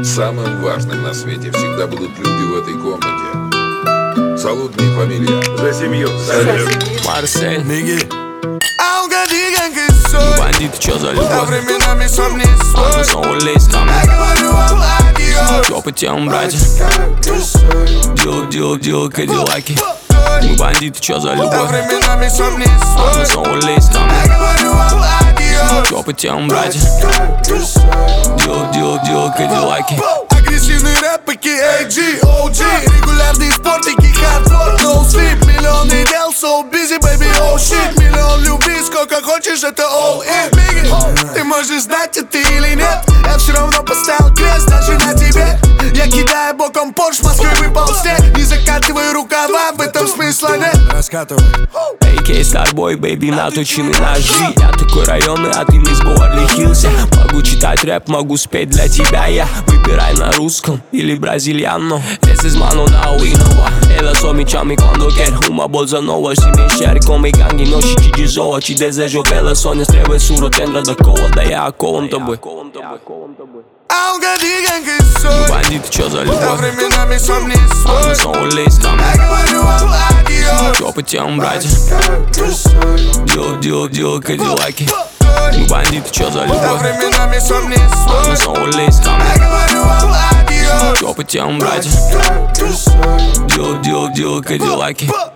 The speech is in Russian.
Самым важным на свете всегда будут люди в этой комнате. Салутные фамилия. За семью. Марсель, Aunque digan que soy бандит, чё за a любовь? временами сам не свой. Снова лезь ко мне, Я говорю вам адиос. чё по тем, братья? Que soy Делай кадиллаки. Мы бандиты, чё за a любовь? временами сам не свой. Снова лезь ко мне, Я говорю вам адиос. чё по тем, братья? Que soy Делай кадиллаки. Агрессивный рэп, AKG, OG. Регулярный спорт, дикий хардкор, no sleep. Миллионы дел, so busy, baby, oh shit. Миллион любви, сколько хочешь, это all in. Biggie, ты можешь знать это или нет, я все равно поставил крест даже на тебе. Я кидаю боком Порш, в Москве выпал снег. Не закатывай рукава, в этом смысла нет. Раскатывай. AK Starboy, baby, наточены ножи. Я такой районный, а ты не с Беверли-Хиллз. Могу читать рэп, могу спеть для тебя. Я выбирай на ruscom или braziliano. This is mano now we know. Ela só me chama quando quer uma bolsa nova. Se mexer com mi gangue, não te desoa. Te desejo bela, sonhas, travessura, tendra da coa. Da я com тобой. Aunque digan que soy Бандит, чё за a любовь? временами сам не свой. Снова лезь ко мне, Я говорю вам адиос. чё по тем, братья? Que soy Делай кадиллаки. Мы бандиты, чё за a любовь? временами сам не свой. Снова лезь ко мне, Я говорю вам адиос. чё по тем, братья? Que soy Делай кадиллаки.